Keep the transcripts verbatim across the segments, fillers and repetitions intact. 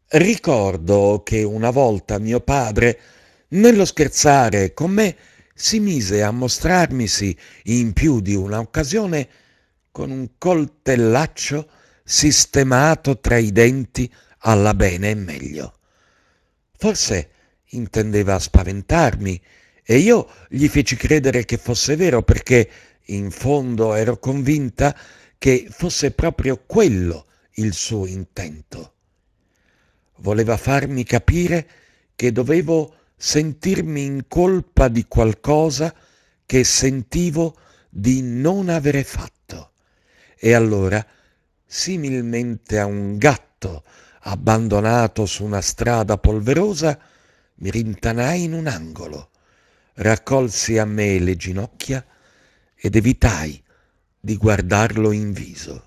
Ricordo che una volta mio padre, nello scherzare con me, si mise a mostrarmisi in più di un'occasione con un coltellaccio sistemato tra i denti alla bene e meglio. Forse intendeva spaventarmi e io gli feci credere che fosse vero perché in fondo ero convinta che fosse proprio quello il suo intento. Voleva farmi capire che dovevo sentirmi in colpa di qualcosa che sentivo di non avere fatto. E allora, similmente a un gatto abbandonato su una strada polverosa, mi rintanai in un angolo, raccolsi a me le ginocchia ed evitai di guardarlo in viso.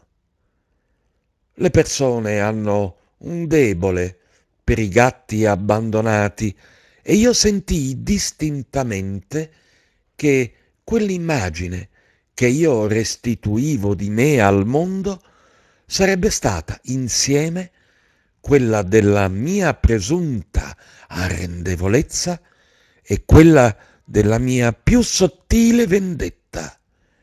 Le persone hanno un debole per i gatti abbandonati e io sentii distintamente che quell'immagine che io restituivo di me al mondo sarebbe stata insieme quella della mia presunta arrendevolezza e quella della mia più sottile vendetta.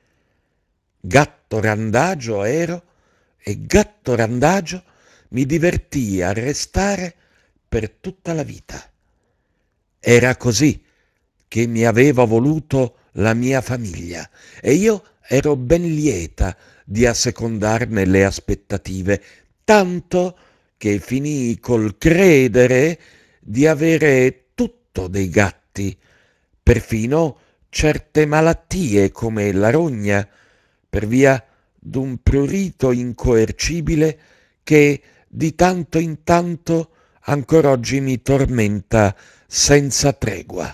Gatto randagio ero e gatto randagio mi divertì a restare per tutta la vita. Era così che mi aveva voluto la mia famiglia e io ero ben lieta di assecondarne le aspettative, tanto che finii col credere di avere tutto dei gatti, perfino certe malattie come la rogna, per via d'un prurito incoercibile che di tanto in tanto ancor oggi mi tormenta senza tregua.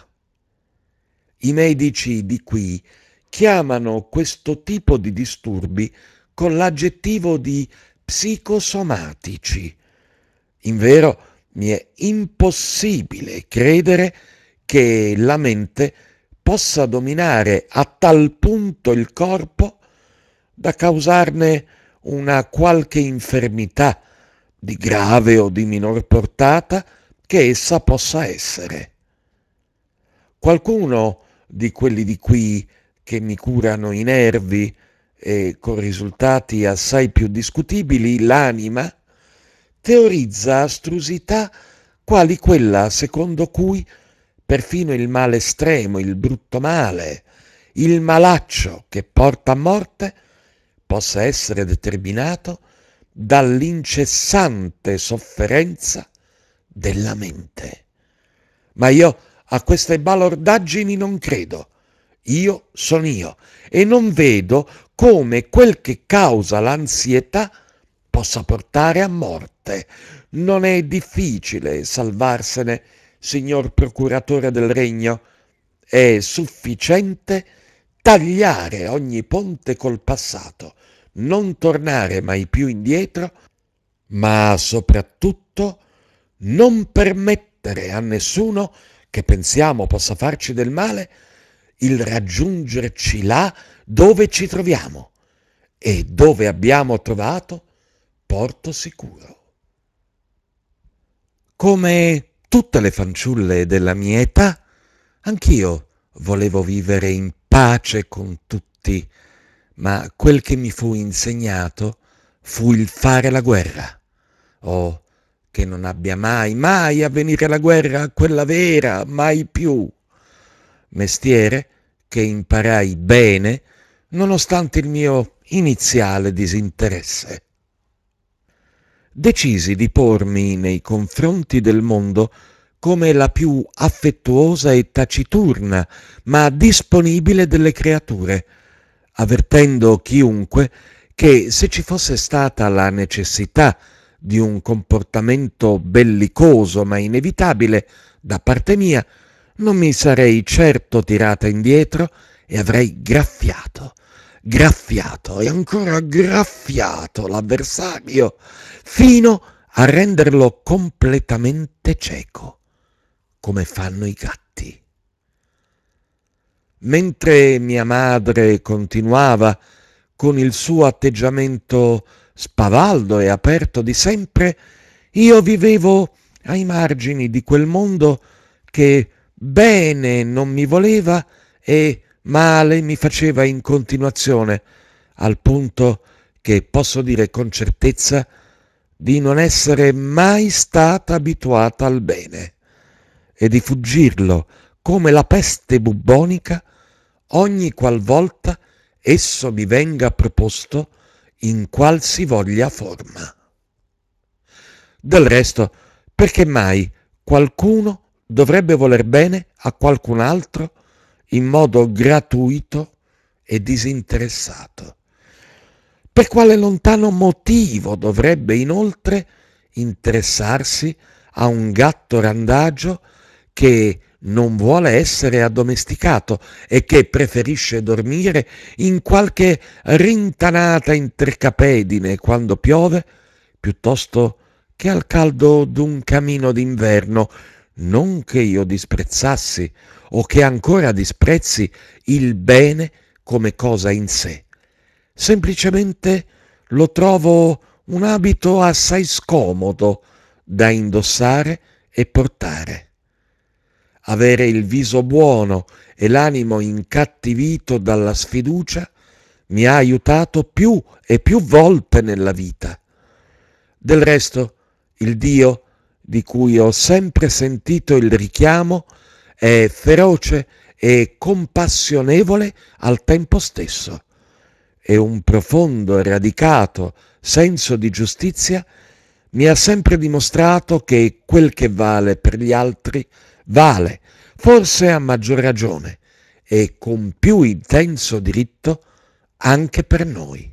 I medici di qui chiamano questo tipo di disturbi con l'aggettivo di psicosomatici. Invero mi è impossibile credere che la mente possa dominare a tal punto il corpo da causarne una qualche infermità di grave o di minor portata che essa possa essere. Qualcuno di quelli di qui che mi curano i nervi e con risultati assai più discutibili l'anima, teorizza astrusità quali quella secondo cui perfino il male estremo, il brutto male, il malaccio che porta a morte possa essere determinato dall'incessante sofferenza della mente. Ma io a queste balordaggini non credo. Io sono io e non vedo come quel che causa l'ansietà possa portare a morte. Non è difficile salvarsene, signor procuratore del regno. È sufficiente tagliare ogni ponte col passato, non tornare mai più indietro, ma soprattutto non permettere a nessuno che pensiamo possa farci del male il raggiungerci là dove ci troviamo e dove abbiamo trovato porto sicuro. Come tutte le fanciulle della mia età, anch'io volevo vivere in pace con tutti, ma quel che mi fu insegnato fu il fare la guerra. Oh, che non abbia mai, mai a venire la guerra, quella vera, mai più. Mestiere che imparai bene, nonostante il mio iniziale disinteresse. Decisi di pormi nei confronti del mondo come la più affettuosa e taciturna, ma disponibile delle creature, avvertendo chiunque che se ci fosse stata la necessità di un comportamento bellicoso ma inevitabile da parte mia, non mi sarei certo tirata indietro e avrei graffiato, graffiato e ancora graffiato l'avversario fino a renderlo completamente cieco, come fanno i gatti. Mentre mia madre continuava con il suo atteggiamento spavaldo e aperto di sempre, Io vivevo ai margini di quel mondo che bene non mi voleva e male mi faceva in continuazione, al punto che posso dire con certezza di non essere mai stata abituata al bene e di fuggirlo come la peste bubbonica ogni qualvolta esso mi venga proposto in qualsivoglia forma. Del resto, perché mai qualcuno dovrebbe voler bene a qualcun altro in modo gratuito e disinteressato? Per quale lontano motivo dovrebbe inoltre interessarsi a un gatto randagio che non vuole essere addomesticato e che preferisce dormire in qualche rintanata intercapedine quando piove, piuttosto che al caldo d'un camino d'inverno? Non che io disprezzassi o che ancora disprezzi il bene come cosa in sé. Semplicemente lo trovo un abito assai scomodo da indossare e portare. Avere il viso buono e l'animo incattivito dalla sfiducia mi ha aiutato più e più volte nella vita. Del resto, il Dio di cui ho sempre sentito il richiamo è feroce e compassionevole al tempo stesso, e un profondo e radicato senso di giustizia mi ha sempre dimostrato che quel che vale per gli altri vale, forse a maggior ragione e con più intenso diritto, anche per noi.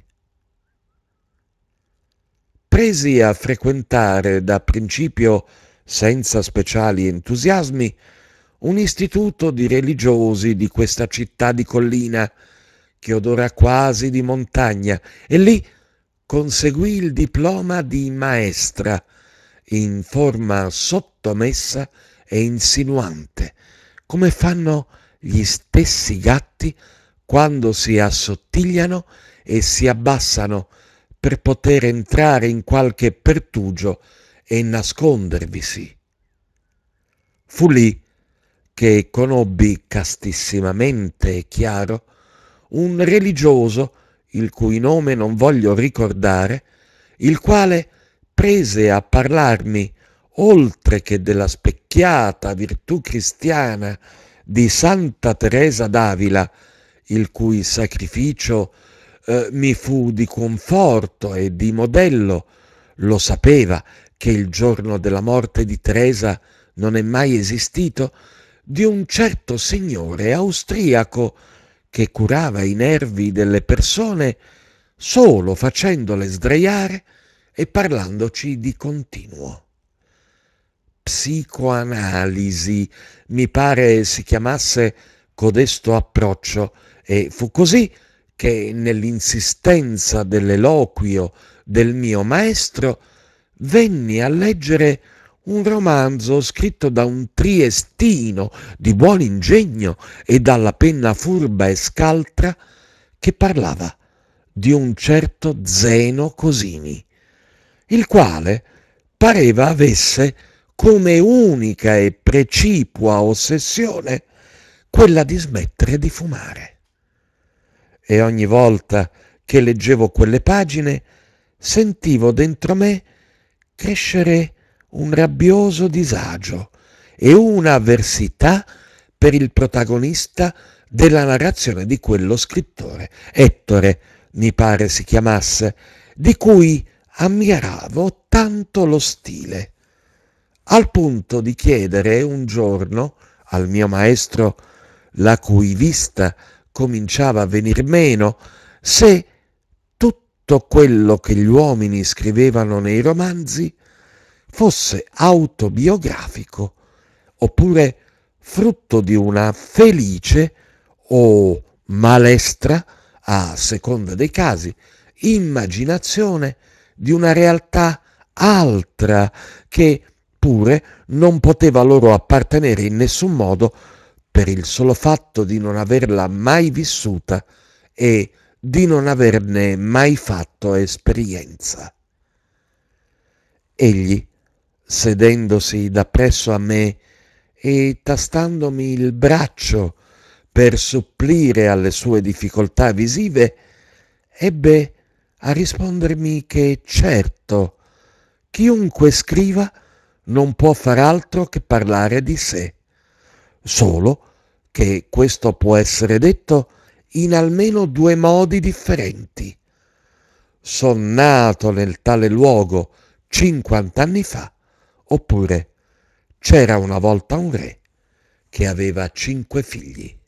Presi a frequentare da principio, senza speciali entusiasmi, un istituto di religiosi di questa città di collina che odora quasi di montagna, e lì conseguì il diploma di maestra in forma sottomessa e insinuante, come fanno gli stessi gatti quando si assottigliano e si abbassano per poter entrare in qualche pertugio e nascondervisi. Fu lì che conobbi castissimamente e chiaro un religioso, il cui nome non voglio ricordare, il quale prese a parlarmi, oltre che della specchiata virtù cristiana di Santa Teresa d'Avila, il cui sacrificio eh, mi fu di conforto e di modello. Lo sapeva che il giorno della morte di Teresa non è mai esistito, di un certo signore austriaco che curava i nervi delle persone solo facendole sdraiare e parlandoci di continuo. Psicoanalisi, mi pare si chiamasse codesto approccio, e fu così che nell'insistenza dell'eloquio del mio maestro venni a leggere un romanzo scritto da un triestino di buon ingegno e dalla penna furba e scaltra, che parlava di un certo Zeno Cosini, il quale pareva avesse come unica e precipua ossessione quella di smettere di fumare. E ogni volta che leggevo quelle pagine sentivo dentro me crescere un rabbioso disagio e una avversità per il protagonista della narrazione di quello scrittore, Ettore mi pare si chiamasse, di cui ammiravo tanto lo stile, al punto di chiedere un giorno al mio maestro, la cui vista cominciava a venir meno, se tutto quello che gli uomini scrivevano nei romanzi fosse autobiografico oppure frutto di una felice o malestra, a seconda dei casi, immaginazione di una realtà altra che pure non poteva loro appartenere in nessun modo per il solo fatto di non averla mai vissuta e di non averne mai fatto esperienza. Egli sedendosi dappresso a me e tastandomi il braccio per supplire alle sue difficoltà visive, ebbe a rispondermi che certo, chiunque scriva non può far altro che parlare di sé, solo che questo può essere detto in almeno due modi differenti. Son nato nel tale luogo cinquant'anni fa, oppure c'era una volta un re che aveva cinque figli.